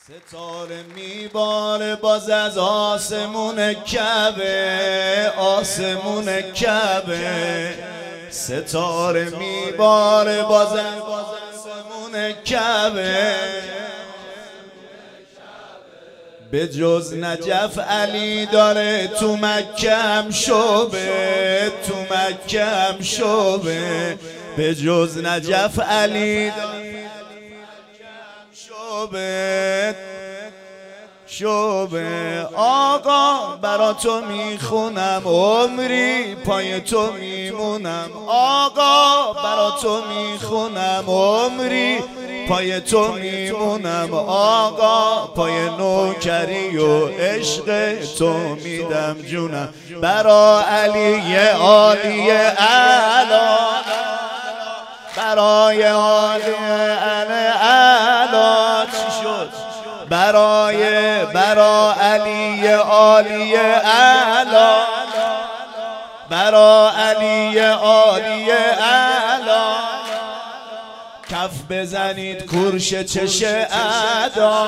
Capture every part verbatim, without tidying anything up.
ستاره میباره باز از آسمون کعبه، آسمون کعبه. ستاره میباره باز از آسمون کعبه. به جز نجف علی داره تو مکه هم شعبه، تو مکه هم شعبه. به جز نجف علی داره شعبه شعبه. آقا برا تو میخونم عمری پای تو میمونم. آقا برا تو میخونم عمری پای تو میمونم. آقا پای نوکری و عشق تو میدم جونم. برا علی عالی اعلی، برای عالی اعلی چی شد؟ برای برا علی عالی اعلی، برا علی عالی اعلی. کف بزنید کورش چش اعدا.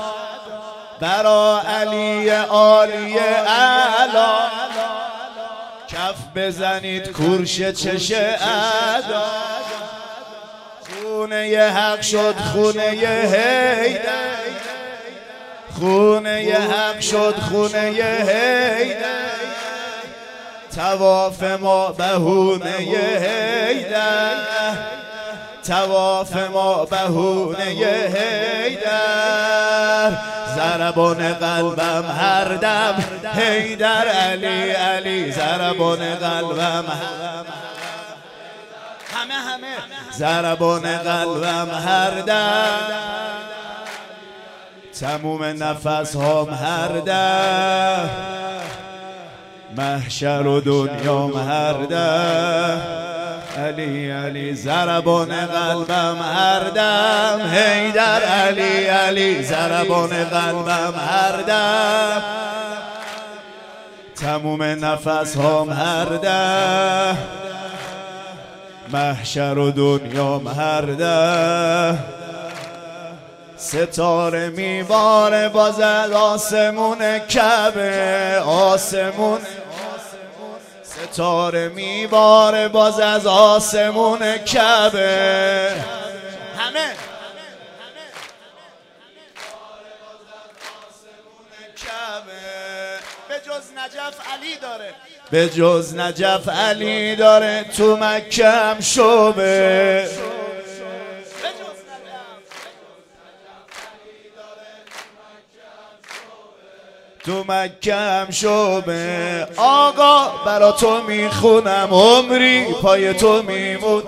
برا علی عالی اعلی. کف بزنید کورش چش اعدا. خونه ی حق شد خونه ی حیدر، خونه ی حق شد خونه ی حیدر. طواف ما بهونه ی حیدر، طواف ما بهونه ی حیدر. ضربان قلبم هر دم حیدر علی علی. ضربان قلبم همه همه ضربان قلبم هر دم. تموم نفس هم هر دم. محشر و دنیام هر دم. علی علی ضربان قلبم هر دم. حیدر علی علی ضربان قلبم هر دم. تموم نفس هم هر دم. محشر و دنیام هر دم. ستاره میباره باز از آسمون کعبه، آسمون. ستاره میباره باز از آسمون کعبه. همه به جز نجف علی داره، به جز نجف علی داره تو مکه هم شعبه. تو مکه هم شعبه. آقا برا تو میخونم عمری پای تو میمون.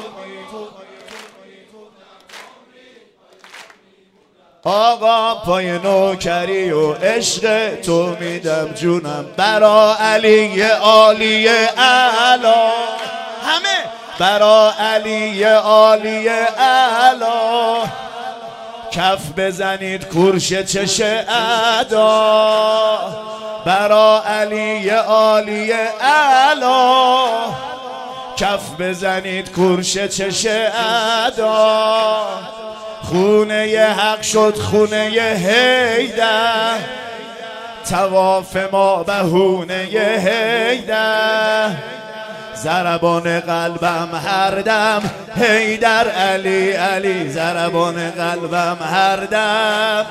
آقا پای نوکری و عشق تو میدم جونم. برا علی عالی اعلی، همه برا علی عالی اعلی. کف بزنید کورش چش اعدا. برا علی عالی اعلی. کف بزنید کورش چش اعدا. خونه ی حق شد خونه ی حیدر. طواف ما بهونه ی حیدر. ضربان قلبم هر دم حیدر علی علی. ضربان قلبم هر دم.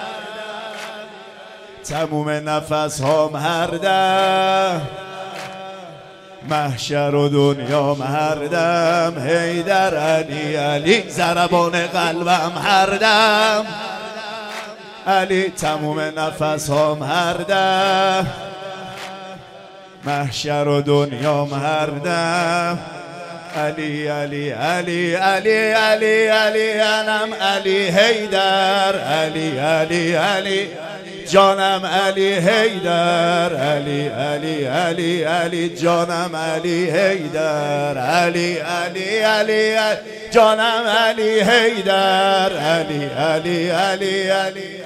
تموم نفس هم هر دم. محشر و دنیام هر دم. حیدر علی علی. ضربان قلبم هر دم علی. تموم نفس هم هر دم. محشر و دنیام هر دم. علی علی علی علی علی علی انم علی حیدر. علی علی علی جانم علی حیدر. علی علی علی علی جانم علی حیدر. علی علی علی جانم علی حیدر. علی علی علی علی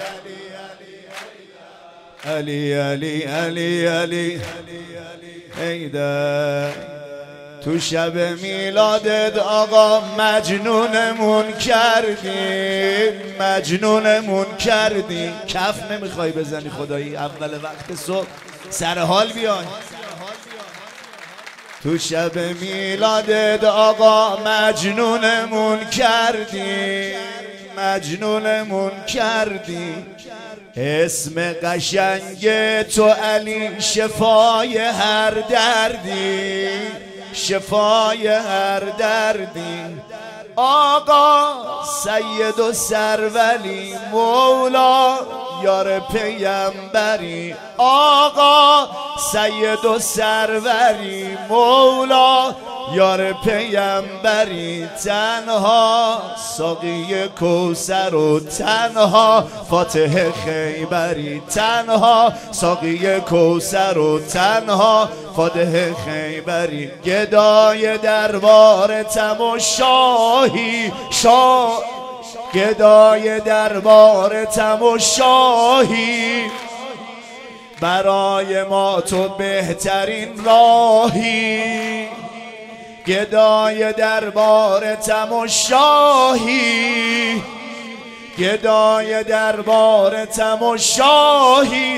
علی علی علی علی حیدر. تو شب میلادت آقا مجنونمون کردی، مجنونمون کردی. کف نمیخوای بزنی خدایی اول وقت صبح سر حال بیای. تو شب میلادت آقا مجنونمون کردی، مجنونمون کردی. اسم قشنگ تو علی شفای هر دردی، شفای هر دردی. آقا سید و سرولی مولا یار پیمبری، آقا سید و سروری مولا یار پیمبری. تنها ساقی کوثر و تنها فاتح خیبری، تنها ساقی کوثر و تنها فاتح خیبری. گدای دربار تماشایی شاه، گدای دربار تماشایی. برای ما تو بهترین راهی، گدای دربار تماشایی، گدای دربار تماشایی.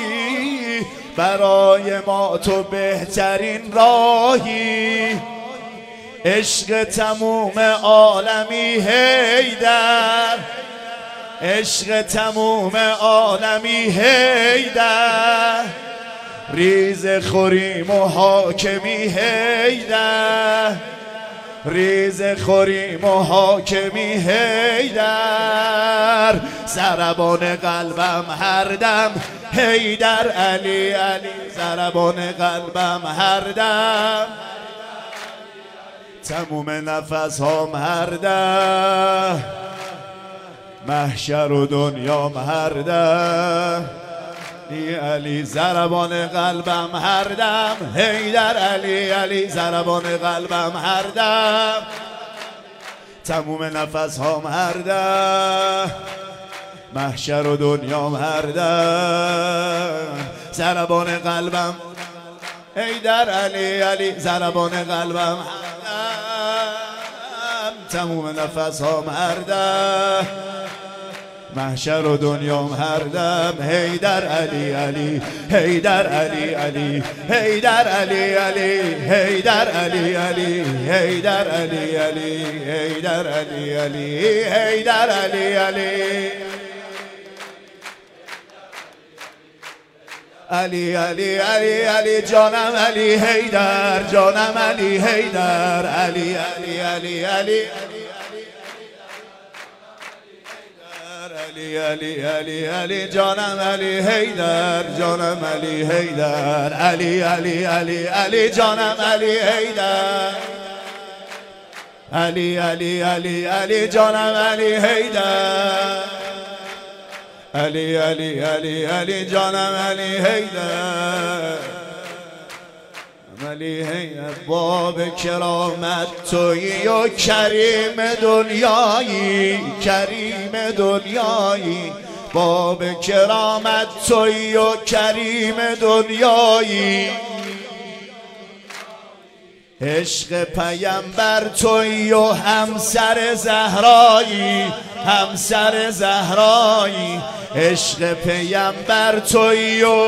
برای ما تو بهترین راهی. عشق تموم عالمی حیدر، عشق تموم عالمی حیدر. ریز خوریم و حاکمی حیدر، ریز خوریم و حاکمی حیدر. ضربان قلبم هر دم حیدر علی علی، ضربان قلبم هر دم. تموم نفس هام هر دم، محشر و دنیام هر دم. علی علی ضربان قلبم هر دم حیدر علی علی، ضربان قلبم هر دم. تموم نفس هام هر دم، محشر و دنیام هر دم. ضربان قلبم حیدر علی علی، ضربان قلبم هر دم. تموم نفس هام هر دم، محشر و دنیام هر دم. حیدر علی علی، حیدر علی علی، حیدر علی علی، حیدر علی علی، حیدر علی علی، حیدر علی علی، حیدر علی علی. علی علی علی علی جانم علی حیدر، جانم علی حیدر. علی علی علی علی علی علی علی علی جانم علی حیدر، جانم علی حیدر. علی علی علی علی جانم علی حیدر. علی علی علی علی جانم علی حیدر. علی علی علی علی جانم علی حیدر. علی حیدر باب کرامت تویی و کریم دنیایی، کریم دنیایی. باب کرامت تویی و کریم دنیایی. عشق پیمبر تویی و همسر زهرایی، همسر زهرایی. عشق پیمبر تویی و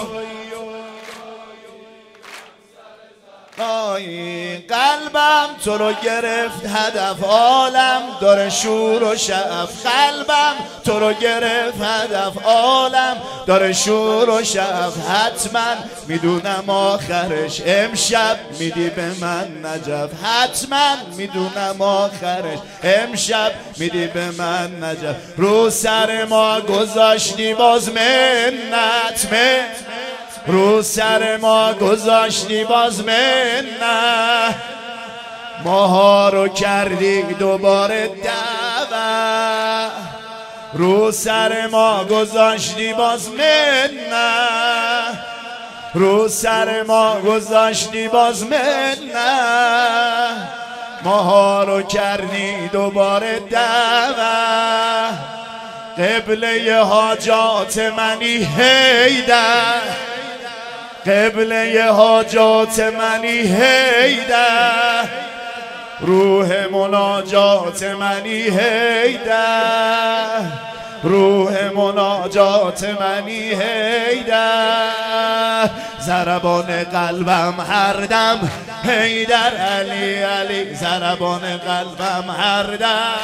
قلبم تو رو گرفت هدف، عالم داره شور و شعف. قلبم تو رو گرفت هدف، عالم داره شور و شعف. حتما میدونم آخرش امشب میدی به من نجف، حتما میدونم آخرش امشب میدی به من نجف. رو سر ما گذاشتی باز منت، منت رو سر ما گذاشتی باز منت. ماها رو کردی دوباره دعوت. رو سر ما گذاشتی باز منت، رو سر ما گذاشتی باز منت. ماها رو کردی دوباره دعوت. قبله حاجات منی حیدر، قبله حاجات منی حیدر، روح مناجات منی حیدر، روح مناجات منی حیدر، ضربان قلبم هر دم حیدر علی علی، ضربان قلبم هر دم،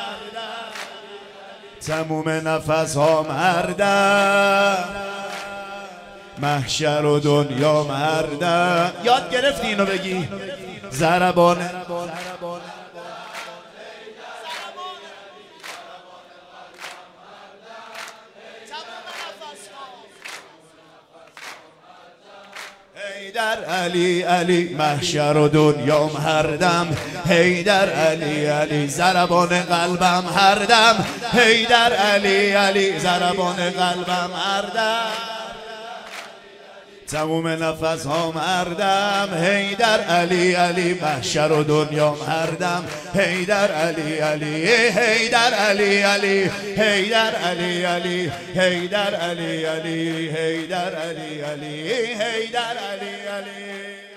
تموم نفس هام هر دم، محشر و دنیا مردم. یاد گرفتی اینو بگی؟ ضربان حیدر علی علی، محشر و دنیام هر دم حیدر علی علی، ضربان قلبم هر دم حیدر علی علی، ضربان قلبم هر دم، تموم نفس ها مردم حیدر علی علی، محشر و دنیام هر دم حیدر علی علی، حیدر علی علی، حیدر علی علی، حیدر علی علی، حیدر علی علی، حیدر علی علی.